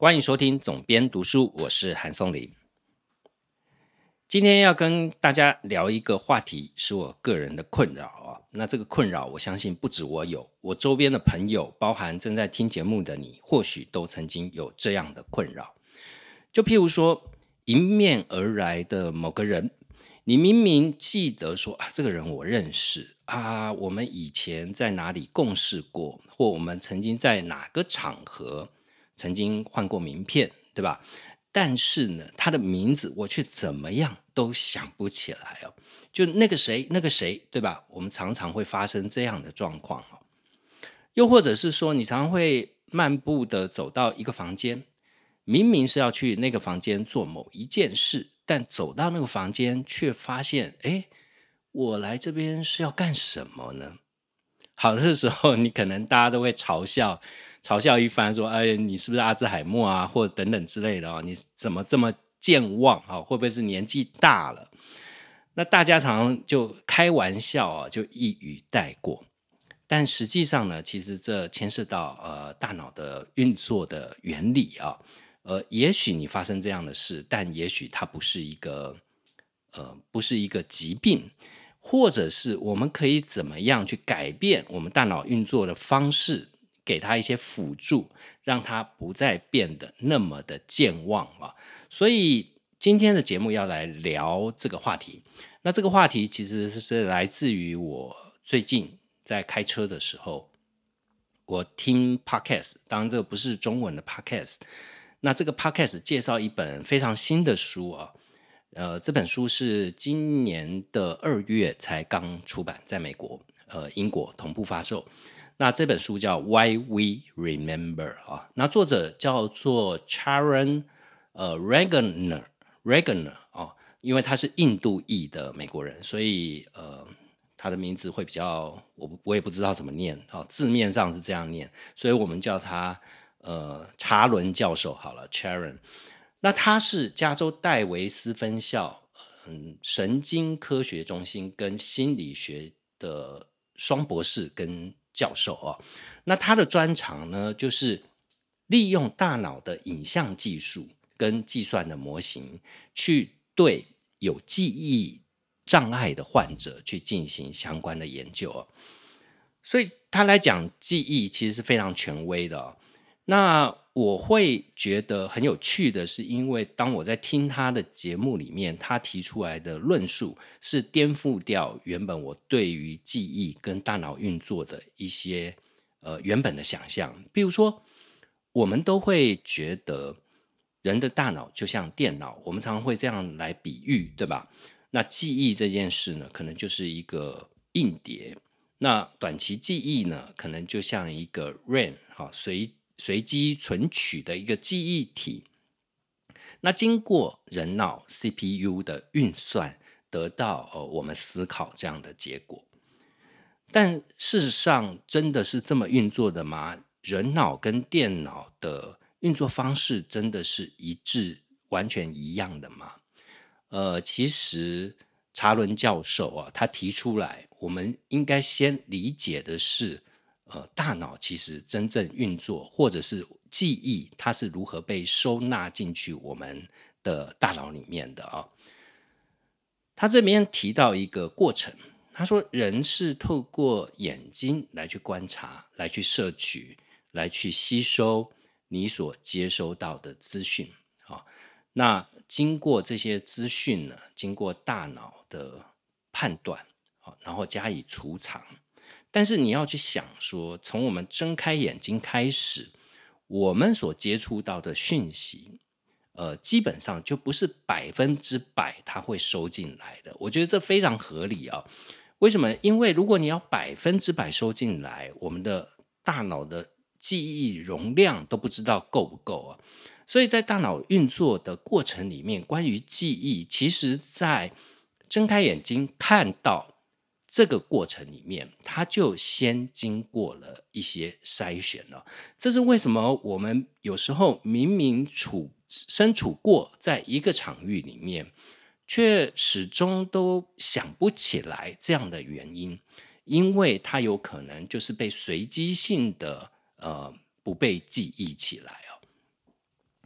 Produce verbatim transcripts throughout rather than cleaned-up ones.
欢迎收听总编读书，我是韩松林。今天要跟大家聊一个话题，是我个人的困扰啊。那这个困扰，我相信不止我有，我周边的朋友，包含正在听节目的你，或许都曾经有这样的困扰。就譬如说，迎面而来的某个人，你明明记得说啊，这个人我认识啊，我们以前在哪里共事过，或我们曾经在哪个场合曾经换过名片，对吧？但是呢，他的名字我却怎么样都想不起来哦。就那个谁，那个谁，对吧？我们常常会发生这样的状况哦。又或者是说，你常常会漫步的走到一个房间，明明是要去那个房间做某一件事，但走到那个房间却发现，哎，我来这边是要干什么呢？好，这时候你可能大家都会嘲笑嘲笑一番，说哎，你是不是阿兹海默啊，或等等之类的哦，你怎么这么健忘啊？会不会是年纪大了？那大家常常就开玩笑啊，就一语带过。但实际上呢，其实这牵涉到呃大脑的运作的原理啊。呃，也许你发生这样的事，但也许它不是一个呃不是一个疾病。或者是我们可以怎么样去改变我们大脑运作的方式，给它一些辅助，让它不再变得那么的健忘啊。所以今天的节目要来聊这个话题。那这个话题其实是来自于我最近在开车的时候，我听 podcast， 当然这个不是中文的 podcast。那这个 podcast 介绍一本非常新的书啊。呃，这本书是今年的二月才刚出版，在美国、呃英国同步发售。那这本书叫 Why We Remember 啊，那作者叫做 Charan 呃 Regner Regner 哦，因为他是印度裔的美国人，所以呃他的名字会比较我我也不知道怎么念，哦，字面上是这样念，所以我们叫他呃查伦教授好了 Charan。那他是加州戴维斯分校、嗯、神经科学中心跟心理学的双博士跟教授哦。那他的专长呢，就是利用大脑的影像技术跟计算的模型，去对有记忆障碍的患者去进行相关的研究哦。所以他来讲记忆其实是非常权威的哦。那我会觉得很有趣的是，因为当我在听他的节目里面，他提出来的论述是颠覆掉原本我对于记忆跟大脑运作的一些呃原本的想象。比如说，我们都会觉得人的大脑就像电脑，我们常常会这样来比喻，对吧？那记忆这件事呢，可能就是一个硬碟。那短期记忆呢，可能就像一个 RAM 哈，随随机存取的一个记忆体。那经过人脑 C P U 的运算，得到、呃、我们思考这样的结果。但事实上，真的是这么运作的吗？人脑跟电脑的运作方式真的是一致、完全一样的吗？呃，其实查伦教授啊，他提出来，我们应该先理解的是，呃，大脑其实真正运作，或者是记忆，它是如何被收纳进去我们的大脑里面的啊。他这边提到一个过程，他说人是透过眼睛来去观察，来去摄取，来去吸收你所接收到的资讯啊。那经过这些资讯呢，经过大脑的判断，然后加以储藏。但是你要去想说，从我们睁开眼睛开始，我们所接触到的讯息，呃，基本上就不是百分之百它会收进来的。我觉得这非常合理啊。为什么？因为如果你要百分之百收进来，我们的大脑的记忆容量都不知道够不够啊。所以在大脑运作的过程里面，关于记忆，其实在睁开眼睛看到这个过程里面，它就先经过了一些筛选了。这是为什么我们有时候明明处身处过在一个场域里面，却始终都想不起来这样的原因，因为它有可能就是被随机性的呃不被记忆起来哦。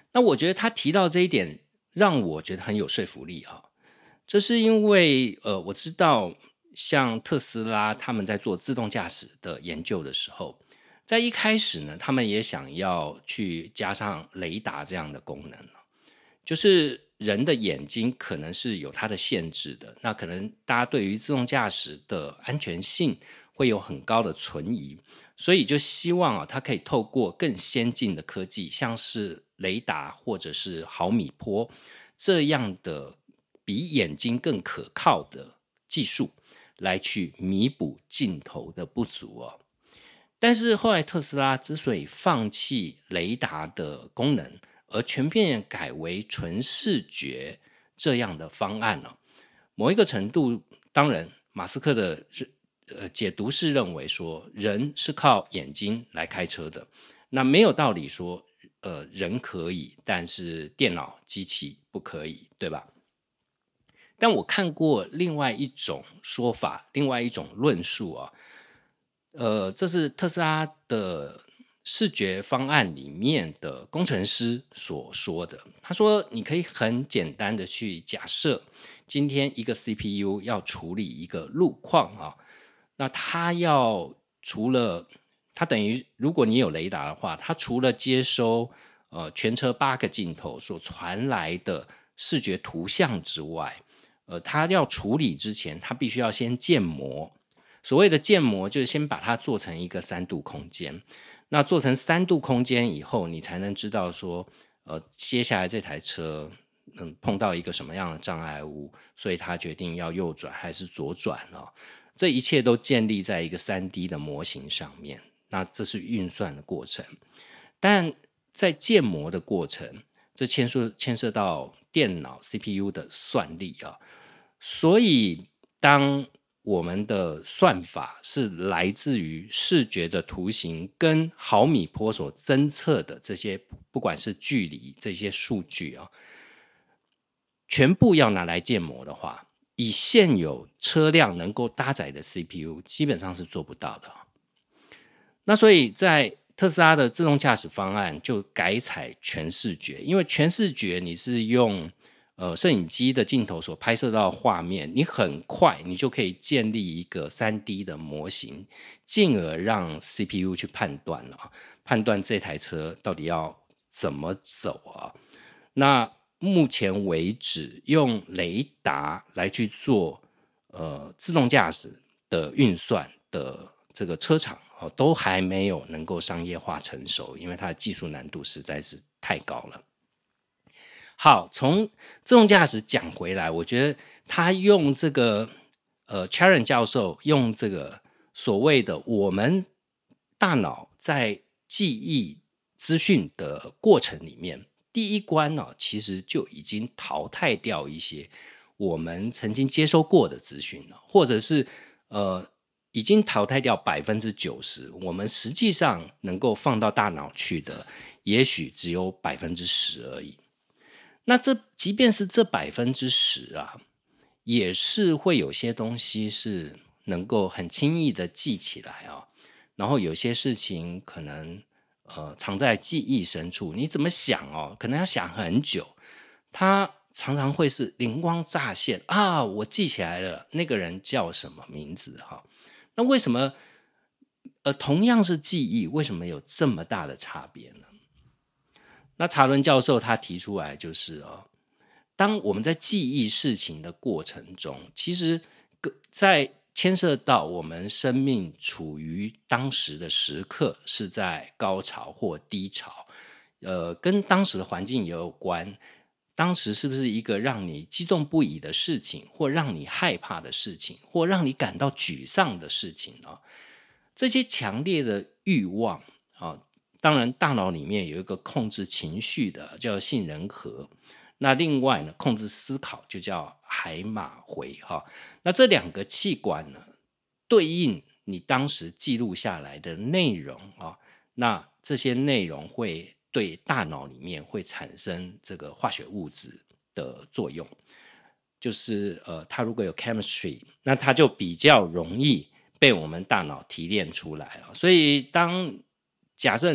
那我觉得他提到这一点让我觉得很有说服力啊，这是因为呃，我知道像特斯拉他们在做自动驾驶的研究的时候，在一开始呢，他们也想要去加上雷达这样的功能，就是人的眼睛可能是有它的限制的，那可能大家对于自动驾驶的安全性会有很高的存疑，所以就希望啊，它可以透过更先进的科技，像是雷达或者是毫米波这样的比眼睛更可靠的技术，来去弥补镜头的不足哦。但是后来特斯拉之所以放弃雷达的功能，而全片改为纯视觉这样的方案呢、某一个程度，当然马斯克的呃解读是认为说，人是靠眼睛来开车的，那没有道理说，呃，人可以，但是电脑机器不可以，对吧？但我看过另外一种说法，另外一种论述啊，呃，这是特斯拉的视觉方案里面的工程师所说的。他说，你可以很简单的去假设，今天一个 C P U 要处理一个路况啊，那它要除了它等于，如果你有雷达的话，它除了接收呃全车八个镜头所传来的视觉图像之外，呃，它要处理之前，它必须要先建模。所谓的建模就是先把它做成一个三度空间，那做成三度空间以后，你才能知道说，呃，接下来这台车嗯碰到一个什么样的障碍物，所以他决定要右转还是左转哦。这一切都建立在一个 三 D 的模型上面，那这是运算的过程。但在建模的过程，这牵涉牵涉到电脑 C P U 的算力啊，所以当我们的算法是来自于视觉的图形跟毫米波所侦测的这些，不管是距离这些数据啊，全部要拿来建模的话，以现有车辆能够搭载的 C P U 基本上是做不到的。那所以在特斯拉的自动驾驶方案就改采全视觉，因为全视觉你是用呃摄影机的镜头所拍摄到的画面，你很快你就可以建立一个 三 D 的模型，进而让 C P U 去判断了，判断这台车到底要怎么走啊。那目前为止，用雷达来去做呃自动驾驶的运算的这个车厂、哦、都还没有能够商业化成熟，因为它的技术难度实在是太高了。好，从自动驾驶讲回来，我觉得他用这个呃 Charan 教授用这个所谓的我们大脑在记忆资讯的过程里面，第一关呢、哦，其实就已经淘汰掉一些我们曾经接收过的资讯了，或者是呃已经淘汰掉百分之九十，我们实际上能够放到大脑去的，也许只有百分之十而已。那这即便是这百分之十啊，也是会有些东西是能够很轻易的记起来啊，然后有些事情可能呃藏在记忆深处，你怎么想哦，可能要想很久，它常常会是灵光乍现啊，我记起来了，那个人叫什么名字哈？那为什么呃同样是记忆，为什么有这么大的差别呢？那查伦教授他提出来就是哦，当我们在记忆事情的过程中，其实在牵涉到我们生命处于当时的时刻是在高潮或低潮，呃，跟当时的环境也有关。当时是不是一个让你激动不已的事情，或让你害怕的事情，或让你感到沮丧的事情呢？这些强烈的欲望啊，当然大脑里面有一个控制情绪的叫杏仁核，那另外呢，控制思考就叫海马回哈。那这两个器官呢，对应你当时记录下来的内容啊，那这些内容会对大脑里面会产生这个化学物质的作用，就是呃，它如果有 chemistry， 那它就比较容易被我们大脑提炼出来啊。所以当假设你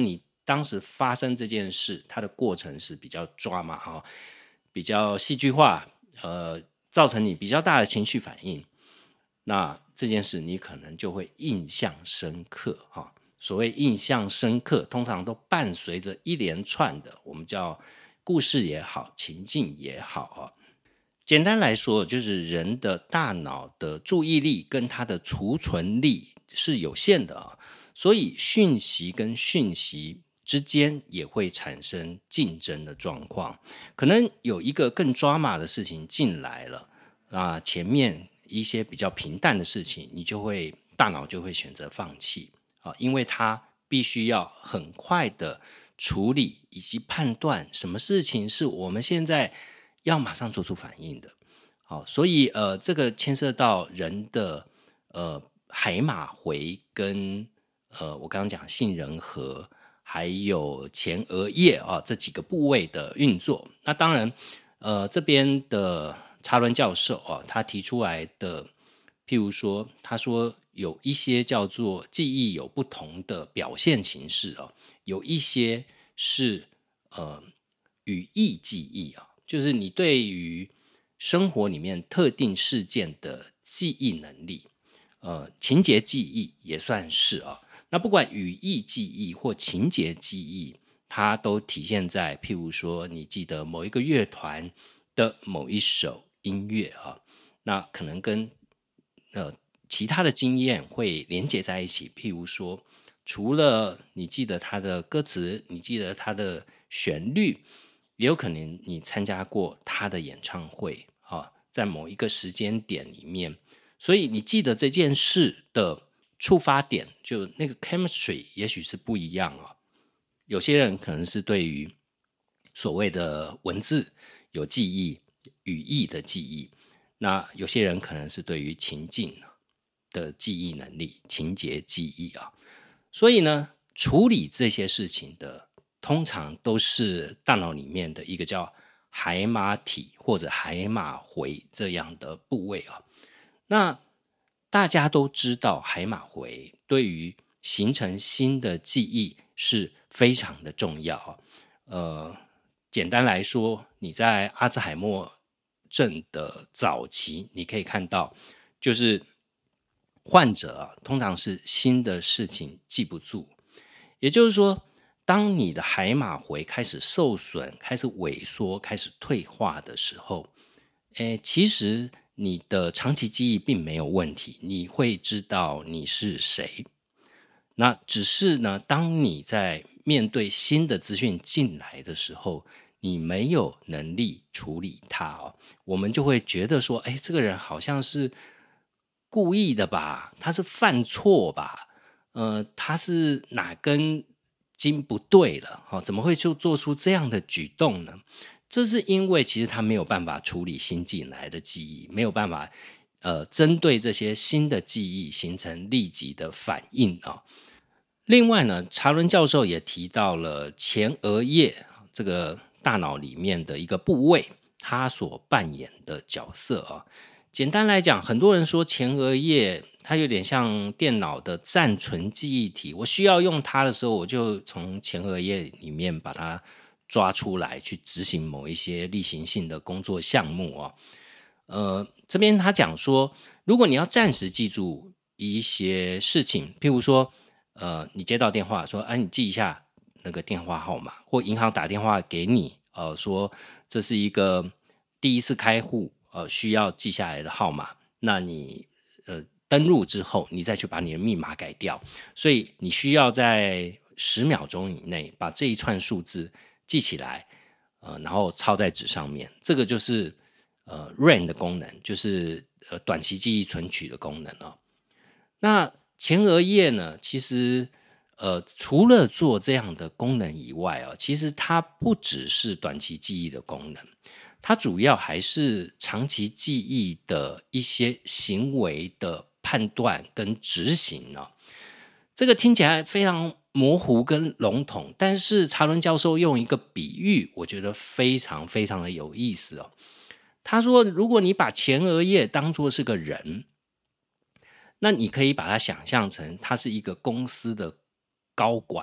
当时发生这件事，它的过程是比较抓嘛，哦，比较戏剧化，呃，造成你比较大的情绪反应，那这件事你可能就会印象深刻，哦，所谓印象深刻，通常都伴随着一连串的我们叫故事也好，情境也好，哦，简单来说，就是人的大脑的注意力跟它的储存力是有限的啊，所以讯息跟讯息之间也会产生竞争的状况。可能有一个更抓马的事情进来了，那前面一些比较平淡的事情，你就会大脑就会选择放弃啊，因为它必须要很快的处理以及判断什么事情是我们现在要马上做出反应的。好，所以呃，这个牵涉到人的呃海马回跟呃我刚刚讲杏仁核还有前额叶啊这几个部位的运作。那当然，呃这边的查伦教授啊，他提出来的，譬如说，他说有一些叫做记忆有不同的表现形式啊，有一些是呃语义记忆啊，就是你对于生活里面特定事件的记忆能力，呃，情节记忆也算是啊。那不管语义记忆或情节记忆，它都体现在譬如说，你记得某一个乐团的某一首音乐啊，那可能跟呃其他的经验会连接在一起。譬如说，除了你记得它的歌词，你记得它的旋律，也有可能你参加过他的演唱会啊，在某一个时间点里面，所以你记得这件事的触发点，就那个 chemistry 也许是不一样啊。有些人可能是对于所谓的文字有记忆、语义的记忆，那有些人可能是对于情境的记忆能力、情节记忆啊。所以呢，处理这些事情的，通常都是大脑里面的一个叫海马体或者海马回这样的部位啊。那大家都知道，海马回对于形成新的记忆是非常的重要啊。呃，简单来说，你在阿兹海默症的早期，你可以看到，就是患者啊，通常是新的事情记不住，也就是说，当你的海马回开始受损、开始萎缩、开始退化的时候，诶，其实你的长期记忆并没有问题，你会知道你是谁。那只是呢，当你在面对新的资讯进来的时候，你没有能力处理它哦，我们就会觉得说，哎，这个人好像是故意的吧，他是犯错吧，呃，他是哪根筋不对了，哦，怎么会就做出这样的举动呢？这是因为其实他没有办法处理新进来的记忆，没有办法呃针对这些新的记忆形成立即的反应啊。另外呢，查伦教授也提到了前额叶这个大脑里面的一个部位，它所扮演的角色啊。简单来讲，很多人说前额叶它有点像电脑的暂存记忆体，我需要用它的时候，我就从前额叶里面把它抓出来，去执行某一些例行性的工作项目啊。呃，这边他讲说，如果你要暂时记住一些事情，譬如说，呃，你接到电话说，哎、啊，你记一下那个电话号码，或银行打电话给你，呃，说这是一个第一次开户，呃，需要记下来的号码，那你呃登录之后，你再去把你的密码改掉，所以你需要在十秒钟以内把这一串数字记起来，呃，然后抄在纸上面，这个就是呃 R A M 的功能，就是呃短期记忆存取的功能哦。那前额叶呢，其实呃除了做这样的功能以外哦，其实它不只是短期记忆的功能，它主要还是长期记忆的一些行为的判断跟执行哦。这个听起来非常模糊跟笼统，但是查伦教授用一个比喻，我觉得非常非常的有意思哦。他说，如果你把前额叶当作是个人，那你可以把它想象成他是一个公司的高管，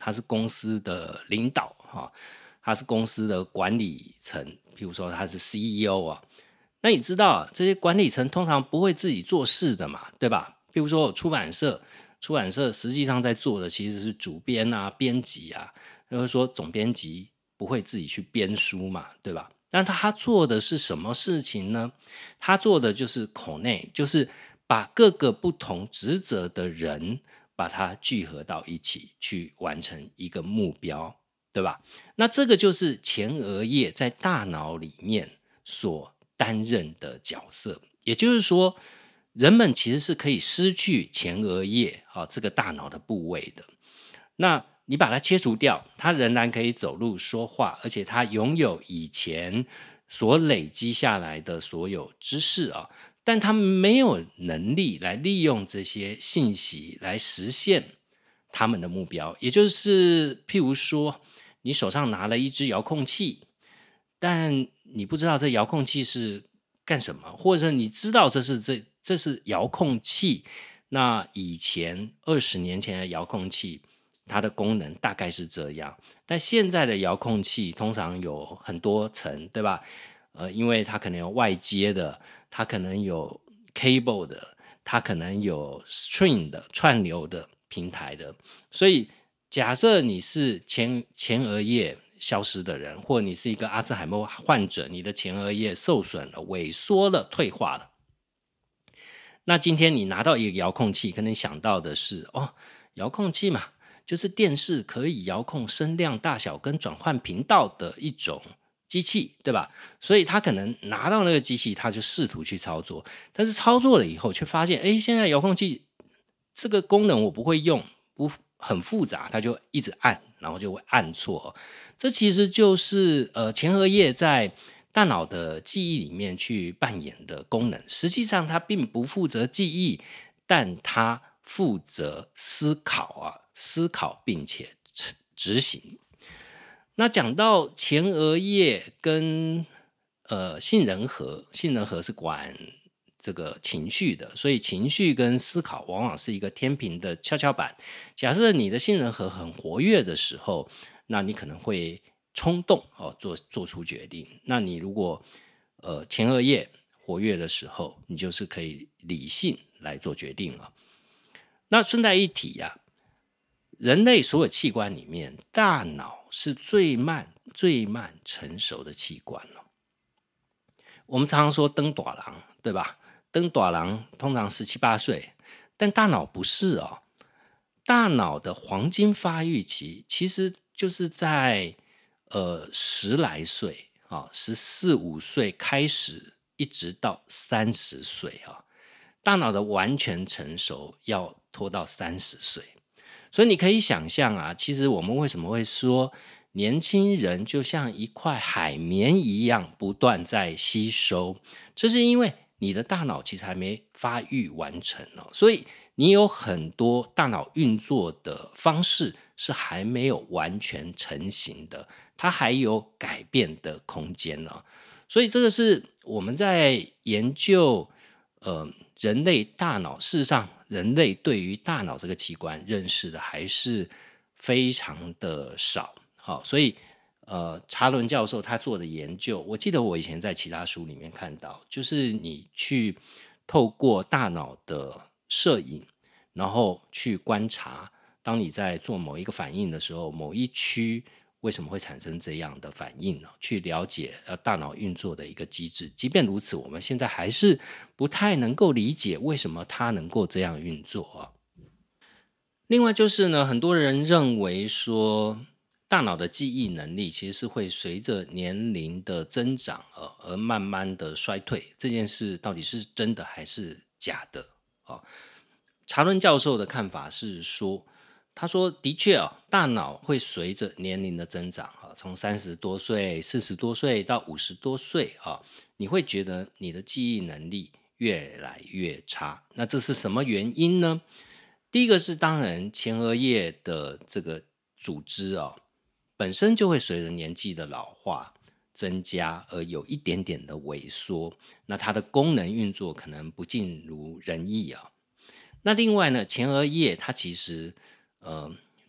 他是公司的领导哈，他是公司的管理层，譬如说他是 C E O 啊，那你知道啊，这些管理层通常不会自己做事的嘛，对吧？譬如说出版社，出版社实际上在做的其实是主编啊、编辑啊，就是说总编辑不会自己去编书嘛，对吧？但他做的是什么事情呢？他做的就是口内，就是把各个不同职责的人把它聚合到一起，去完成一个目标，对吧？那这个就是前额叶在大脑里面所担任的角色，也就是说，人们其实是可以失去前额叶、啊、这个大脑的部位的。那你把它切除掉，它仍然可以走路说话，而且它拥有以前所累积下来的所有知识啊，但它没有能力来利用这些信息来实现他们的目标。也就是譬如说，你手上拿了一支遥控器，但你不知道这遥控器是干什么，或者你知道这是这这是遥控器，那以前二十年前的遥控器它的功能大概是这样，但现在的遥控器通常有很多层，对吧？呃，因为它可能有外接的，它可能有 cable 的，它可能有 string 的串流的平台的，所以假设你是前前额叶消失的人，或你是一个阿兹海默患者，你的前额叶受损了、萎缩了、退化了，那今天你拿到一个遥控器，可能想到的是哦，遥控器嘛，就是电视可以遥控声量大小跟转换频道的一种机器，对吧？所以他可能拿到那个机器，他就试图去操作，但是操作了以后却发现，哎，现在遥控器这个功能我不会用，不很复杂，他就一直按，然后就会按错。这其实就是呃前额叶在大脑的记忆里面去扮演的功能，实际上它并不负责记忆，但它负责思考啊，思考并且执行。那讲到前额叶跟呃杏仁核，杏仁核是管这个情绪的，所以情绪跟思考往往是一个天平的跷跷板。假设你的杏仁核很活跃的时候，那你可能会冲动哦，做做出决定。那你如果呃前额叶活跃的时候，你就是可以理性来做决定了。那顺带一提呀、啊，人类所有器官里面，大脑是最慢最慢成熟的器官了。我们常常说登大人，对吧？登大人通常十七八岁，但大脑不是哦。大脑的黄金发育期其实就是在呃十来岁啊，十四五岁开始，一直到三十岁啊。大脑的完全成熟要拖到三十岁，所以你可以想象啊，其实我们为什么会说年轻人就像一块海绵一样不断在吸收，这是因为你的大脑其实还没发育完成哦，所以你有很多大脑运作的方式是还没有完全成型的，它还有改变的空间哦。所以这个是我们在研究呃人类大脑，事实上人类对于大脑这个器官认识的还是非常的少。好，所以呃，查伦教授他做的研究，我记得我以前在其他书里面看到，就是你去透过大脑的摄影，然后去观察，当你在做某一个反应的时候，某一区为什么会产生这样的反应呢？去了解呃大脑运作的一个机制。即便如此，我们现在还是不太能够理解为什么它能够这样运作啊。另外就是呢，很多人认为说，大脑的记忆能力其实是会随着年龄的增长呃而慢慢的衰退。这件事到底是真的还是假的？哦，查伦教授的看法是说，他说的确啊，大脑会随着年龄的增长啊，从三十多岁、四十多岁到五十多岁啊，你会觉得你的记忆能力越来越差。那这是什么原因呢？第一个是当然前额叶的这个组织啊，本身就会随着年纪的老化增加而有一点点的萎缩，那它的功能运作可能不尽如人意啊。那另外呢，前额叶它其实呃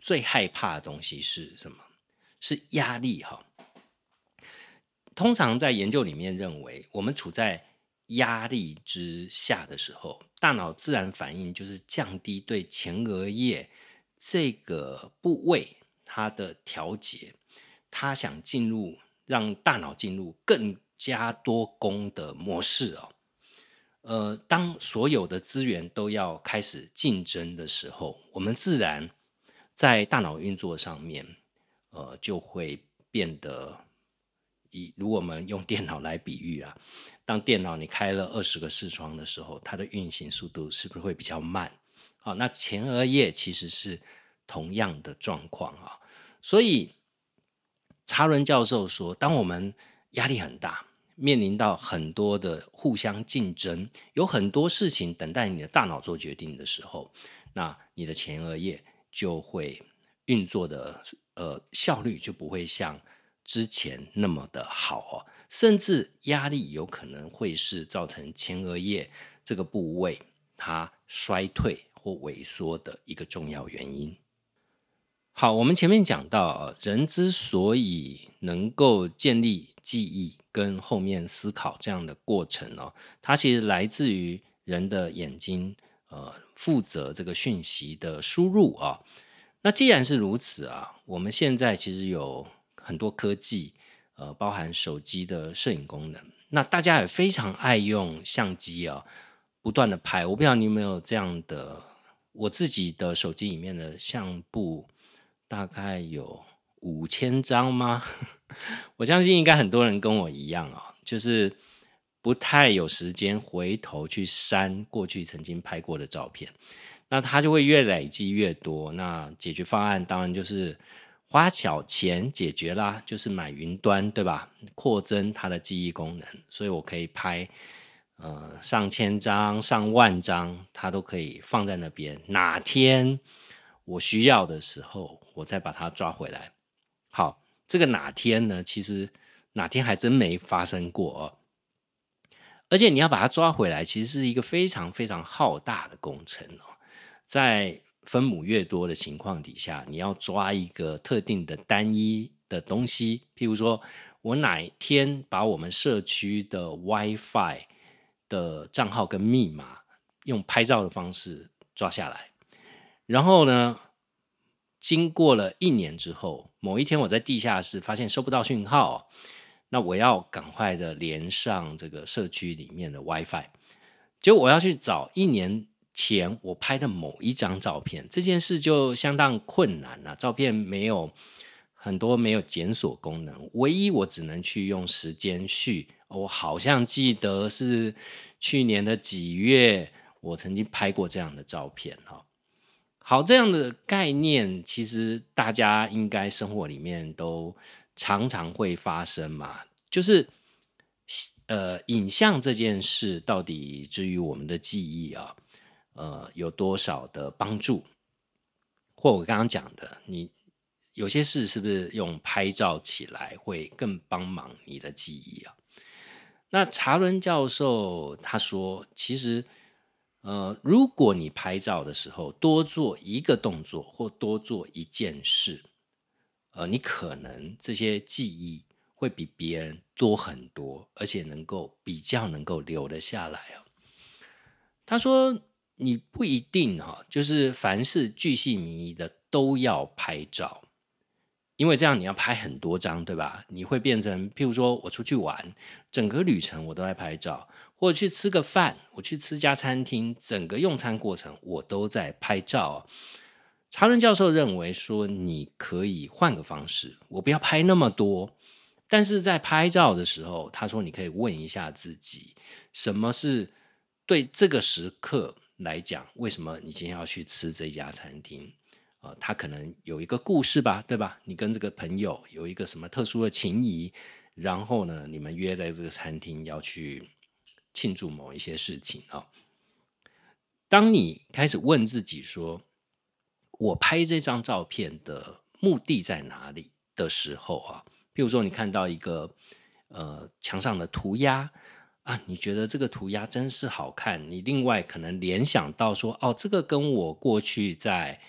最害怕的东西是什么？是压力哈。通常在研究里面认为，我们处在压力之下的时候，大脑自然反应就是降低对前额叶这个部位它的调节，它想进入让大脑进入更加多工的模式哦。呃，当所有的资源都要开始竞争的时候，我们自然在大脑运作上面，呃，就会变得以如果我们用电脑来比喻啊，当电脑你开了二十个视窗的时候，它的运行速度是不是会比较慢？好，那前额叶其实是同样的状况啊。所以查伦教授说，当我们压力很大，面临到很多的互相竞争，有很多事情等待你的大脑做决定的时候，那你的前额叶就会运作的呃效率就不会像之前那么的好哦，甚至压力有可能会是造成前额叶这个部位它衰退或萎缩的一个重要原因。好，我们前面讲到，呃人之所以能够建立记忆跟后面思考这样的过程哦，它其实来自于人的眼睛，呃，负责这个讯息的输入啊。那既然是如此啊，我们现在其实有很多科技，呃，包含手机的摄影功能，那大家也非常爱用相机啊，不断的拍。我不知道你有没有这样的，我自己的手机里面的相簿大概有五千张吗？我相信应该很多人跟我一样啊，就是不太有时间回头去删过去曾经拍过的照片，那它就会越累积越多。那解决方案当然就是花小钱解决啦，就是买云端，对吧？扩增它的记忆功能，所以我可以拍呃上千张、上万张，它都可以放在那边。哪天我需要的时候，我再把它抓回来。好，这个哪天呢？其实哪天还真没发生过哦。而且你要把它抓回来，其实是一个非常非常浩大的工程哦。在分母越多的情况底下，你要抓一个特定的单一的东西，譬如说我哪一天把我们社区的 WiFi 的账号跟密码用拍照的方式抓下来，然后呢，经过了一年之后，某一天我在地下室发现收不到讯号，那我要赶快的连上这个社区里面的 WiFi， 结果我要去找一年前我拍的某一张照片，这件事就相当困难啊，照片没有很多没有检索功能，唯一我只能去用时间序，我好像记得是去年的几月我曾经拍过这样的照片哈。好，这样的概念其实大家应该生活里面都常常会发生嘛，就是呃，影像这件事到底至于我们的记忆啊，呃，有多少的帮助？或我刚刚讲的，你有些事是不是用拍照起来会更帮忙你的记忆啊？那查伦教授他说，其实呃，如果你拍照的时候多做一个动作或多做一件事，呃，你可能这些记忆会比别人多很多，而且能够比较能够留得下来哦。他说，你不一定哈、哦，就是凡是巨细靡遗的都要拍照，因为这样你要拍很多张，对吧？你会变成，譬如说我出去玩，整个旅程我都在拍照，或者去吃个饭，我去吃家餐厅，整个用餐过程我都在拍照。查伦教授认为说，你可以换个方式，我不要拍那么多，但是在拍照的时候，他说你可以问一下自己，什么是对这个时刻来讲，为什么你今天要去吃这家餐厅？呃，他可能有一个故事吧，对吧？你跟这个朋友有一个什么特殊的情谊，然后呢，你们约在这个餐厅要去庆祝某一些事情啊、哦。当你开始问自己说，我拍这张照片的目的在哪里的时候啊，譬如说你看到一个呃墙上的涂鸦啊，你觉得这个涂鸦真是好看，你另外可能联想到说，哦，这个跟我过去在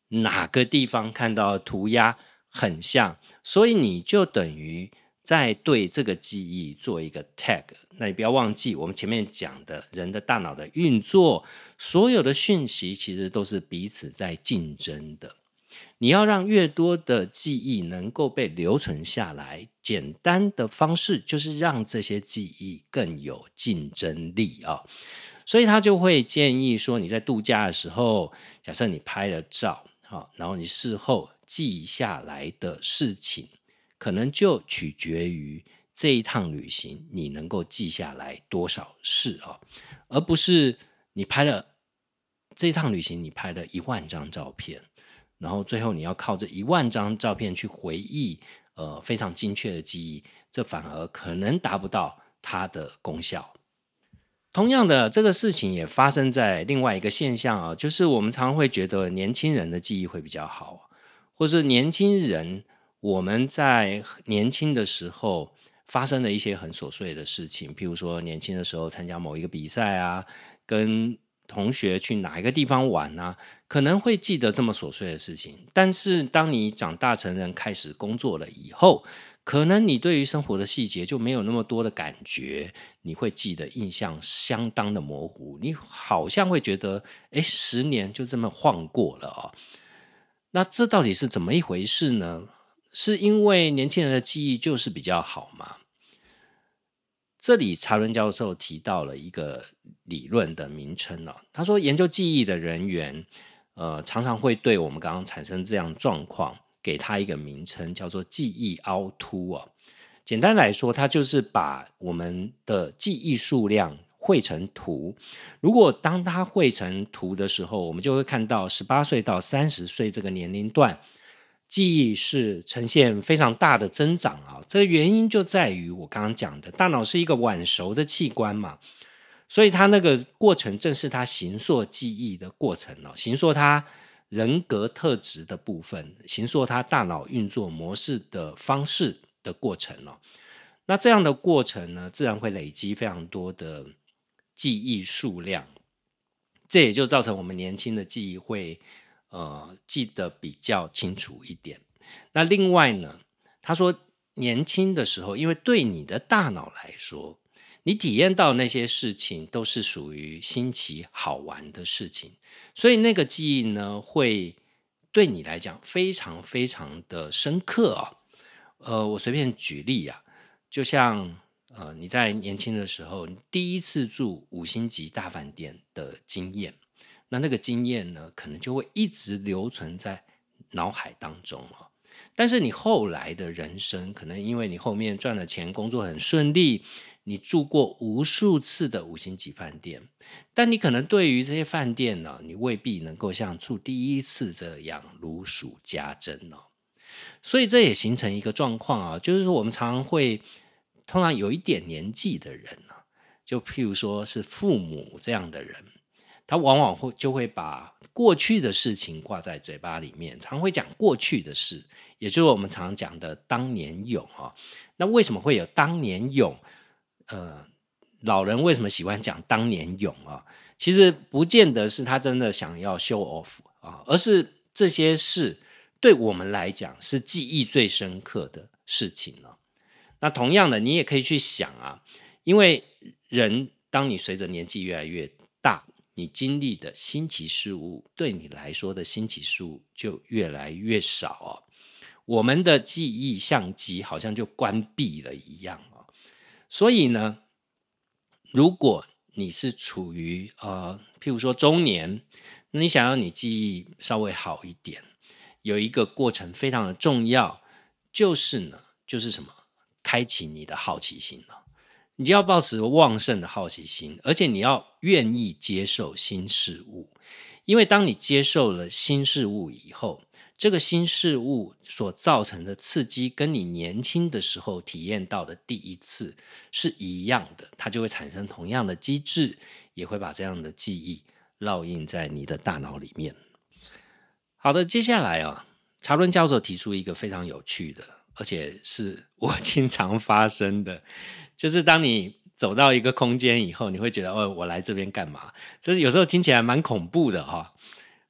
哪个地方看到的涂鸦很像，所以你就等于在对这个记忆做一个 tag。 那你不要忘记我们前面讲的人的大脑的运作，所有的讯息其实都是彼此在竞争的。你要让越多的记忆能够被留存下来，简单的方式就是让这些记忆更有竞争力啊。所以他就会建议说，你在度假的时候，假设你拍了照，然后你事后记下来的事情，可能就取决于这一趟旅行你能够记下来多少事啊，而不是你拍了这一趟旅行你拍了一万张照片，然后最后你要靠这一万张照片去回忆呃非常精确的记忆，这反而可能达不到它的功效。同样的，这个事情也发生在另外一个现象啊，就是我们常常会觉得年轻人的记忆会比较好，或是年轻人我们在年轻的时候发生了一些很琐碎的事情，譬如说年轻的时候参加某一个比赛啊，跟同学去哪一个地方玩啊，可能会记得这么琐碎的事情。但是当你长大成人开始工作了以后，可能你对于生活的细节就没有那么多的感觉，你会记得印象相当的模糊，你好像会觉得诶十年就这么晃过了哦。那这到底是怎么一回事呢？是因为年轻人的记忆就是比较好吗？这里查伦教授提到了一个理论的名称哦，他说研究记忆的人员呃，常常会对我们刚刚产生这样状况给他一个名称，叫做记忆凹凸哦。简单来说，它就是把我们的记忆数量绘成图。如果当它绘成图的时候，我们就会看到十八岁到三十岁这个年龄段记忆是呈现非常大的增长啊。这个原因就在于我刚刚讲的，大脑是一个晚熟的器官嘛，所以它那个过程正是它形塑记忆的过程哦，形塑它人格特质的部分，形塑它大脑运作模式的方式的过程哦。那这样的过程呢，自然会累积非常多的记忆数量，这也就造成我们年轻的记忆会呃记得比较清楚一点。那另外呢，他说年轻的时候，因为对你的大脑来说，你体验到那些事情都是属于新奇好玩的事情，所以那个记忆呢，会对你来讲非常非常的深刻啊。呃，我随便举例啊，就像呃你在年轻的时候，你第一次住五星级大饭店的经验，那那个经验呢，可能就会一直留存在脑海当中哦。但是你后来的人生，可能因为你后面赚了钱，工作很顺利，你住过无数次的五星级饭店，但你可能对于这些饭店呢，你未必能够像住第一次这样如数家珍哦。所以这也形成一个状况啊，就是说我们常常会，通常有一点年纪的人啊，就譬如说是父母这样的人，他往往会就会把过去的事情挂在嘴巴里面，常会讲过去的事，也就是我们常讲的当年勇啊。那为什么会有当年勇？呃，老人为什么喜欢讲当年勇啊？其实不见得是他真的想要 show off 啊，而是这些事对我们来讲是记忆最深刻的事情了。那同样的，你也可以去想啊，因为人当你随着年纪越来越大，你经历的新奇事物，对你来说的新奇事物就越来越少哦。我们的记忆相机好像就关闭了一样哦。所以呢，如果你是处于呃，譬如说中年，你想要你记忆稍微好一点，有一个过程非常的重要，就是呢，就是什么？开启你的好奇心了。你就要抱持旺盛的好奇心，而且你要愿意接受新事物，因为当你接受了新事物以后，这个新事物所造成的刺激跟你年轻的时候体验到的第一次是一样的，它就会产生同样的机制，也会把这样的记忆烙印在你的大脑里面。好的，接下来啊，查伦教授提出一个非常有趣的，而且是我经常发生的，就是当你走到一个空间以后，你会觉得哦，我来这边干嘛？这有时候听起来蛮恐怖的哈、哦。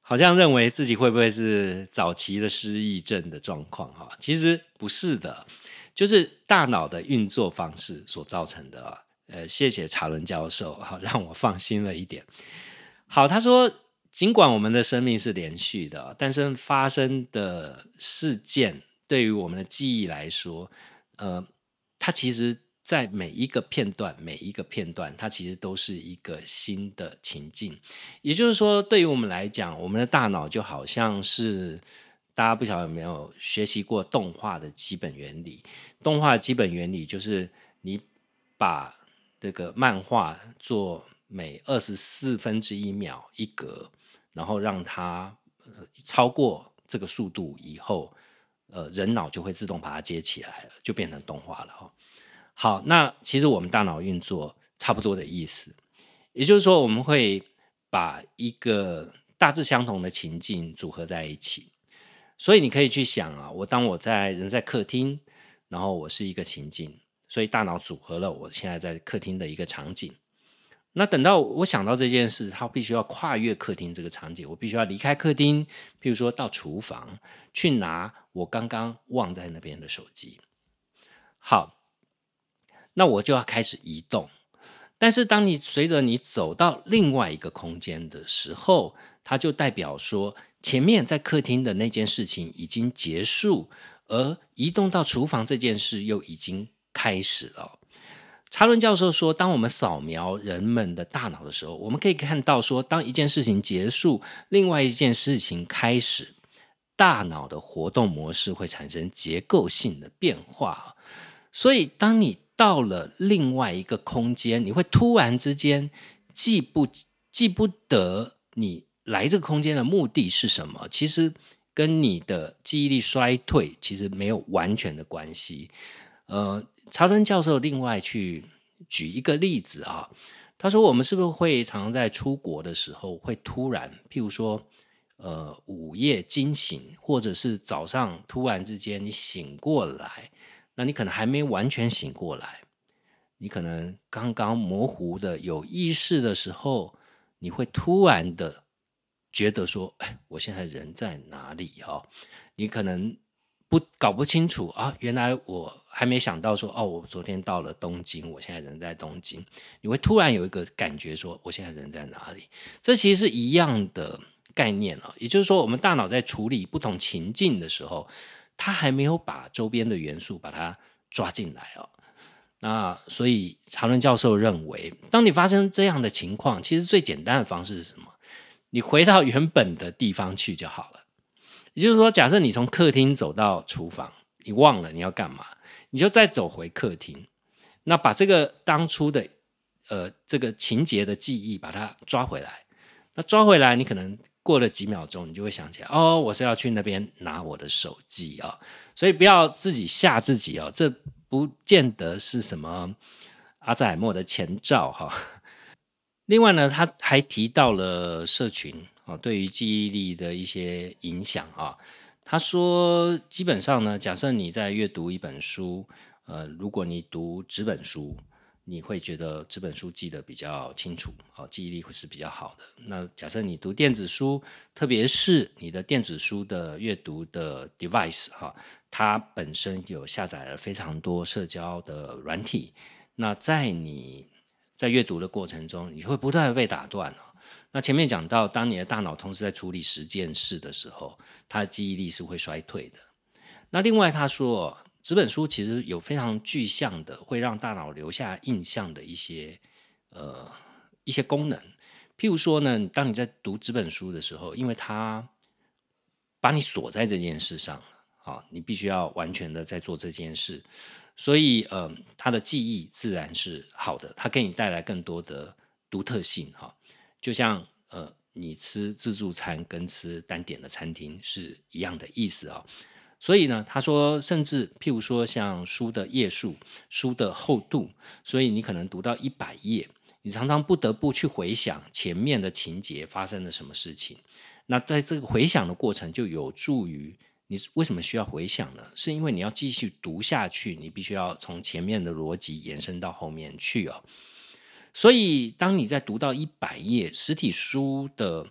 好像认为自己会不会是早期的失忆症的状况哈，其实不是的，就是大脑的运作方式所造成的啊。呃，谢谢查伦教授，好让我放心了一点。好，他说，尽管我们的生命是连续的，但是发生的事件对于我们的记忆来说，呃，它其实在每一个片段，每一个片段，它其实都是一个新的情境。也就是说，对于我们来讲，我们的大脑就好像是大家不晓得有没有学习过动画的基本原理？动画的基本原理就是你把这个漫画做每二十四分之一秒一格，然后让它、呃、超过这个速度以后，呃，人脑就会自动把它接起来了，就变成动画了、哦。好，那其实我们大脑运作差不多的意思，也就是说，我们会把一个大致相同的情境组合在一起。所以你可以去想啊，我当我在人在客厅，然后我是一个情境，所以大脑组合了我现在在客厅的一个场景。那等到我想到这件事，它必须要跨越客厅这个场景，我必须要离开客厅，譬如说到厨房去拿我刚刚忘在那边的手机。好，那我就要开始移动。但是当你随着你走到另外一个空间的时候，它就代表说前面在客厅的那件事情已经结束，而移动到厨房这件事又已经开始了。查伦教授说，当我们扫描人们的大脑的时候，我们可以看到说，当一件事情结束，另外一件事情开始，大脑的活动模式会产生结构性的变化。所以当你到了另外一个空间，你会突然之间记不记不得你来这个空间的目的是什么，其实跟你的记忆力衰退其实没有完全的关系。呃，查伦教授另外去举一个例子啊，他说我们是不是会常常在出国的时候会突然，譬如说呃午夜惊醒，或者是早上突然之间你醒过来，那你可能还没完全醒过来，你可能刚刚模糊的有意识的时候，你会突然的觉得说，哎，我现在人在哪里啊？你可能不搞不清楚啊，原来我还没想到说，哦，我昨天到了东京，我现在人在东京。你会突然有一个感觉说，我现在人在哪里？这其实是一样的概念啊，也就是说，我们大脑在处理不同情境的时候，它还没有把周边的元素把它抓进来哦。那所以查伦教授认为，当你发生这样的情况，其实最简单的方式是什么？你回到原本的地方去就好了。也就是说，假设你从客厅走到厨房，你忘了你要干嘛，你就再走回客厅，那把这个当初的呃这个情节的记忆把它抓回来。那抓回来，你可能过了几秒钟，你就会想起来，哦，我是要去那边拿我的手机啊、哦。所以不要自己吓自己哦，这不见得是什么阿兹海默的前兆哈、哦。另外呢，他还提到了社群啊对于记忆力的一些影响啊。他说，基本上呢，假设你在阅读一本书，呃，如果你读纸本书，你会觉得纸本书记得比较清楚，哦，记忆力会是比较好的。那假设你读电子书，特别是你的电子书的阅读的 device 哈，它本身有下载了非常多社交的软体，那在你在阅读的过程中，你会不断的被打断哦。那前面讲到，当你的大脑同时在处理十件事的时候，它的记忆力是会衰退的。那另外他说，纸本书其实有非常具象的，会让大脑留下印象的一些呃一些功能。譬如说呢，当你在读纸本书的时候，因为它把你锁在这件事上了，好，你必须要完全的在做这件事，所以呃，它的记忆自然是好的，它给你带来更多的独特性哈。就像呃，你吃自助餐跟吃单点的餐厅是一样的意思啊、哦。所以呢，他说，甚至譬如说像书的页数、书的厚度，所以你可能读到一百页，你常常不得不去回想前面的情节发生了什么事情。那在这个回想的过程，就有助于你为什么需要回想呢？是因为你要继续读下去，你必须要从前面的逻辑延伸到后面去哦。所以，当你在读到一百页实体书的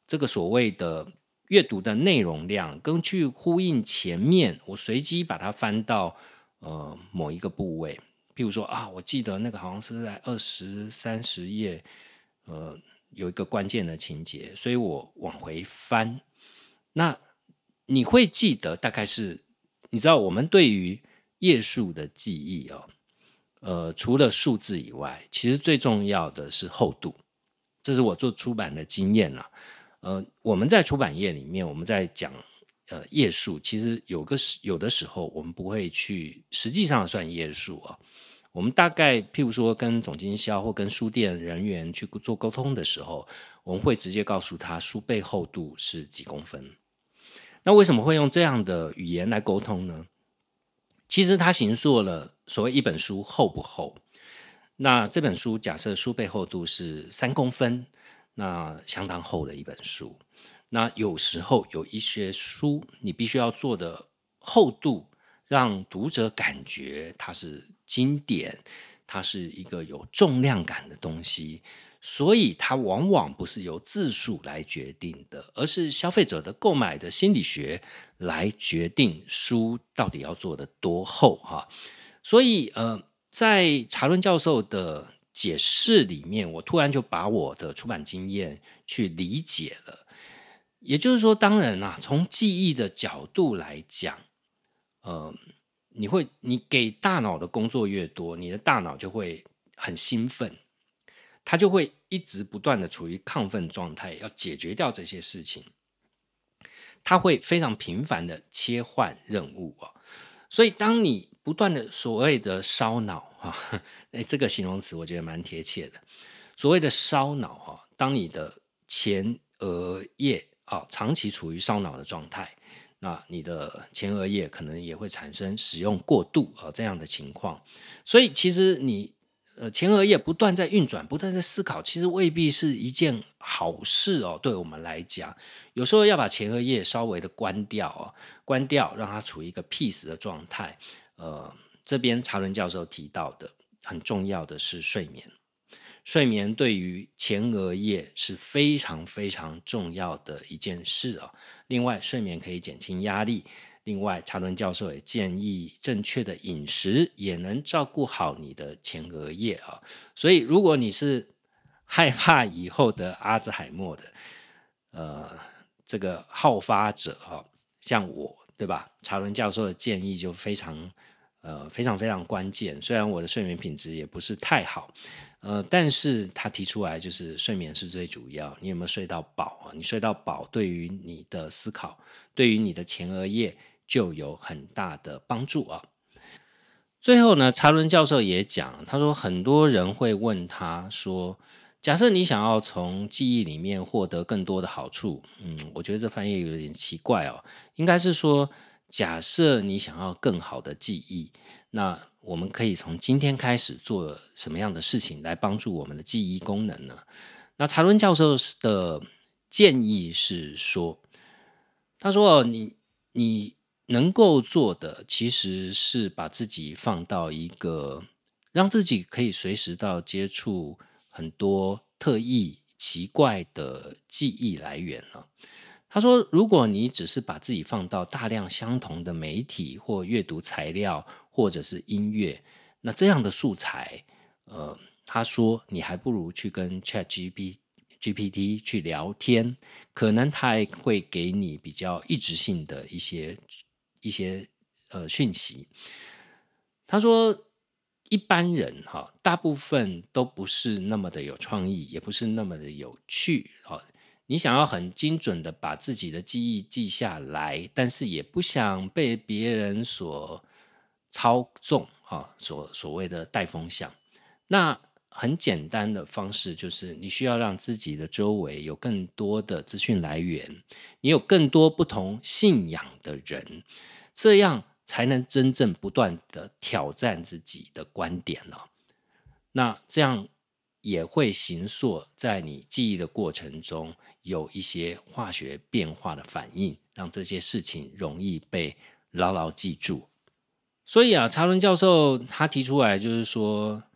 这个所谓的阅读的内容量，根据呼应前面，我随机把它翻到呃某一个部位，譬如说啊，我记得那个好像是在二十三十页，呃，有一个关键的情节，所以我往回翻。那你会记得大概是，你知道我们对于页数的记忆哦，呃，除了数字以外，其实最重要的是厚度，这是我做出版的经验啦。呃，我们在出版业里面，我们在讲呃页数，其实有个时有的时候我们不会去实际上算页数啊。我们大概譬如说跟总经销或跟书店人员去做沟通的时候，我们会直接告诉他书背厚度是几公分。那为什么会用这样的语言来沟通呢？其实它形塑了所谓一本书厚不厚。那这本书假设书背厚度是三公分，那相当厚的一本书。那有时候有一些书你必须要做的厚度，让读者感觉它是经典，它是一个有重量感的东西，所以它往往不是由字数来决定的，而是消费者的购买的心理学来决定书到底要做的多厚哈。所以呃，在查伦教授的解释里面，我突然就把我的出版经验去理解了。也就是说，当然啊，从记忆的角度来讲，呃，你会你给大脑的工作越多，你的大脑就会很兴奋，它就会一直不断的处于亢奋状态，要解决掉这些事情，它会非常频繁的切换任务啊。所以当你不断的所谓的烧脑啊，哎，这个形容词我觉得蛮贴切的。所谓的烧脑啊，当你的前额叶啊长期处于烧脑的状态，那你的前额叶可能也会产生使用过度啊这样的情况。所以其实你呃前额叶不断在运转，不断在思考，其实未必是一件好事哦。对我们来讲，有时候要把前额叶稍微的关掉哦，关掉，让它处于一个 peace 的状态。呃，这边查伦教授提到的很重要的是睡眠。睡眠对于前额叶是非常非常重要的一件事啊。另外，睡眠可以减轻压力。另外，查伦教授也建议正确的饮食也能照顾好你的前额叶啊。所以，如果你是害怕以后的阿兹海默的，呃，这个好发者啊，像我，对吧？查伦教授的建议就非常。呃，非常非常关键。虽然我的睡眠品质也不是太好，呃，但是他提出来就是睡眠是最主要。你有没有睡到饱啊？你睡到饱，对于你的思考，对于你的前额叶就有很大的帮助啊。最后呢，查伦教授也讲，他说很多人会问他说，假设你想要从记忆里面获得更多的好处，嗯，我觉得这翻译有点奇怪哦，应该是说，假设你想要更好的记忆，那我们可以从今天开始做什么样的事情来帮助我们的记忆功能呢？那查伦教授的建议是说，他说你你能够做的其实是把自己放到一个让自己可以随时到接触很多特异奇怪的记忆来源了。他说，如果你只是把自己放到大量相同的媒体或阅读材料或者是音乐，那这样的素材，呃，他说你还不如去跟 ChatGPT G 去聊天，可能他还会给你比较一直性的一些一些呃讯息。他说，一般人哈，大部分都不是那么的有创意，也不是那么的有趣。哈，你想要很精准的把自己的记忆记下来，但是也不想被别人所操纵，哈，所所谓的带风向。那很简单的方式就是，你需要让自己的周围有更多的资讯来源，你有更多不同信仰的人，这样才能真正不断的挑战自己的观点了。那这样也会形塑在你记忆的过程中有一些化学变化的反应，让这些事情容易被牢牢记住。所以啊，查伦教授他提出来就是说，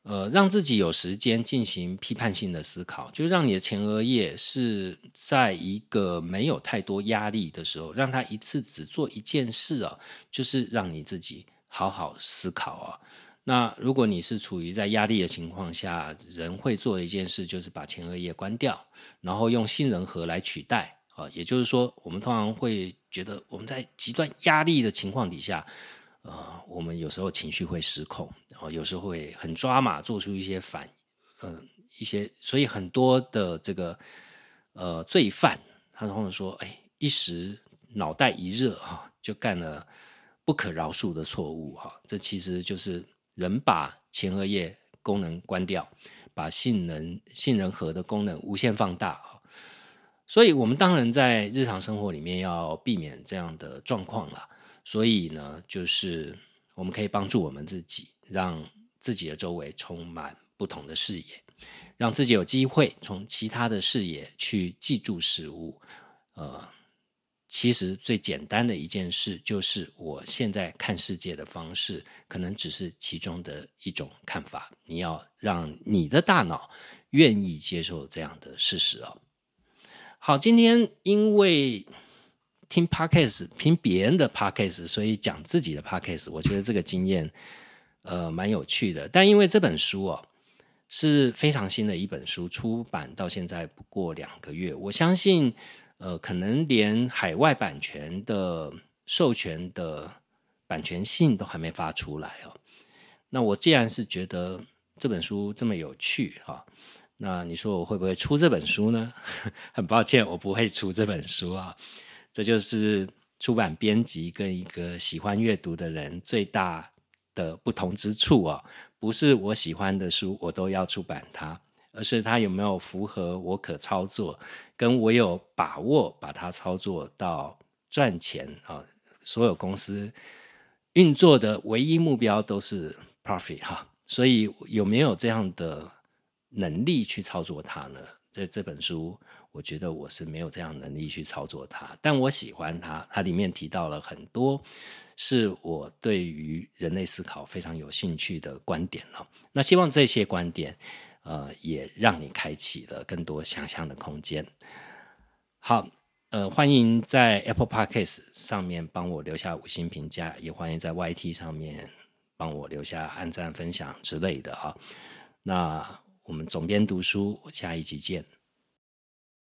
呃，让自己有时间进行批判性的思考，就让你的前额叶是在一个没有太多压力的时候，让它一次只做一件事啊，就是让你自己好好思考啊。那如果你是处于在压力的情况下，人会做的一件事就是把前额叶关掉，然后用杏仁核来取代啊。也就是说，我们通常会觉得我们在极端压力的情况底下，呃，我们有时候情绪会失控，然后有时候会很抓马，做出一些反，呃，一些，所以很多的这个呃罪犯，他通常说，哎，一时脑袋一热哈、就干了不可饶恕的错误哈、这其实就是人把前额叶功能关掉，把杏仁杏仁核的功能无限放大啊、所以我们当然在日常生活里面要避免这样的状况啦。所以呢，就是我们可以帮助我们自己，让自己的周围充满不同的视野，让自己有机会从其他的视野去记住事物。呃，其实最简单的一件事，就是我现在看世界的方式，可能只是其中的一种看法。你要让你的大脑愿意接受这样的事实哦。好，今天因为听 podcast 听别人的 podcast，所以讲自己的 podcast，我觉得这个经验呃蛮有趣的。但因为这本书哦是非常新的一本书，出版到现在不过两个月，我相信呃可能连海外版权的授权的版权信都还没发出来哦。那我既然是觉得这本书这么有趣啊，那你说我会不会出这本书呢？很抱歉，我不会出这本书啊。这就是出版编辑跟一个喜欢阅读的人最大的不同之处啊。不是我喜欢的书我都要出版它，而是它有没有符合我可操作，跟我有把握把它操作到赚钱啊。所有公司运作的唯一目标都是 profit 哈，所以有没有这样的能力去操作它呢？在这本书，我觉得我是没有这样的能力去操作它，但我喜欢它。它里面提到了很多是我对于人类思考非常有兴趣的观点哦。那希望这些观点，呃，也让你开启了更多想象的空间。好，呃，欢迎在 Apple Podcast 上面帮我留下五星评价，也欢迎在 Y T 上面帮我留下按赞、分享之类的啊。那我们总编读书，下一集见。